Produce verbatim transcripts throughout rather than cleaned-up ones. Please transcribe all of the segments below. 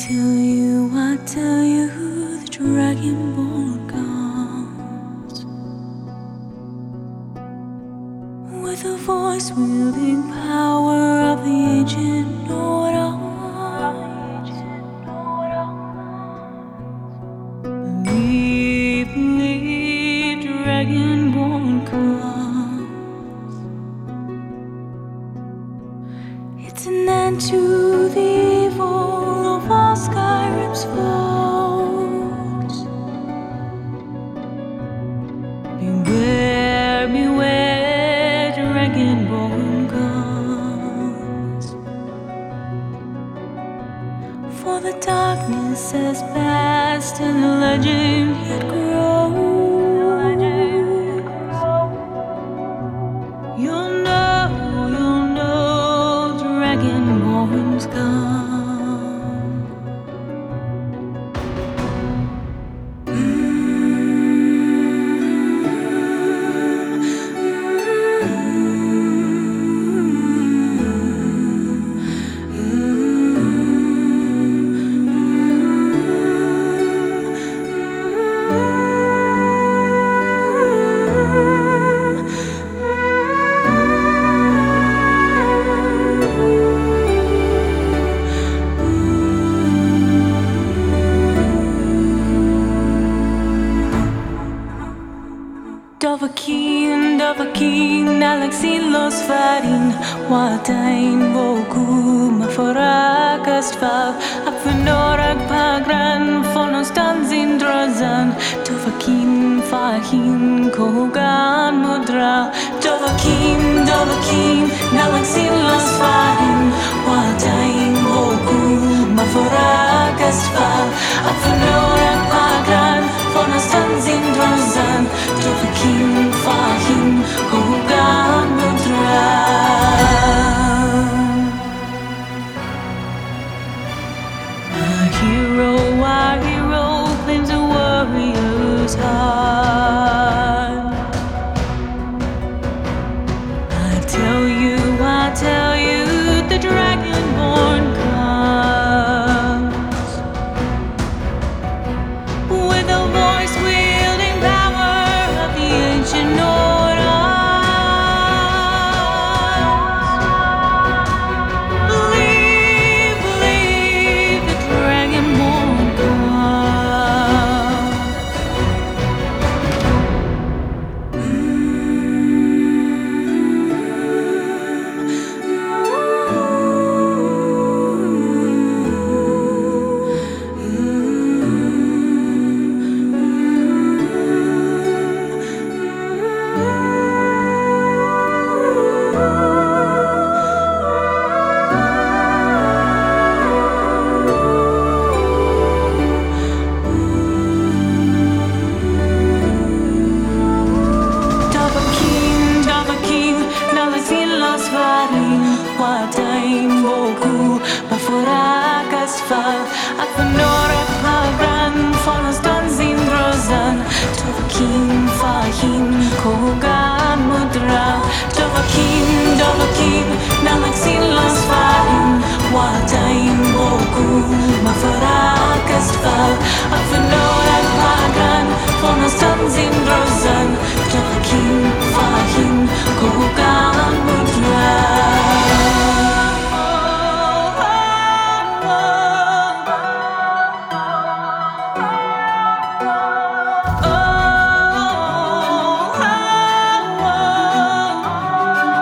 tell you, I tell you, the dragonborn comes with a voice wielding power of the ancient order. Believe, believe, dragonborn comes. It's an end to the evil of all Skyrim's foes. Beware, beware, dragonborn comes. For the darkness has passed and the legend yet grows. You'll know, you'll know, dragonborn's come. Dovahkiin, Dovahkiin, Alexin los farin Watain boku maforakast fall Ab för norag pagran Von oss dansin drozan Dovahkiin, Fahin, Kogan mudra Dovahkiin, Dovahkiin, Alexin los farin Watain boku maforakast fall Ab för norag pagran Von oss dansin drozan Dovahkiin, Fahin, Kogan mudra. Our hero, our hero claims a warrior's heart. I tell you, I tell you, the dragonborn comes with a voice wielding power of the ancient order. Believe, believe, the dragonborn comes. Dovahkiin, Dovahkiin, Alexin los farin Watain boku maforakast fall Ab för norag pagran Von oss dansin drozan Dovahkiin, Fahin, Kogan mudra Dovahkiin, Dovahkiin, Alexin los farin Watain boku maforakast fall Ab för norag pagran Von oss dansin drozan Dovahkiin, Fahin, Kogan mudra.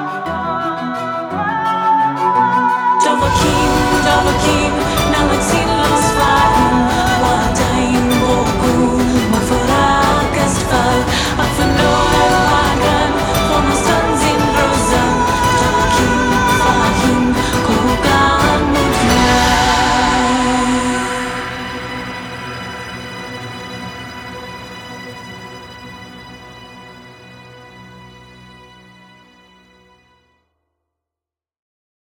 Dovahkiin, Dovahkiin, Alexin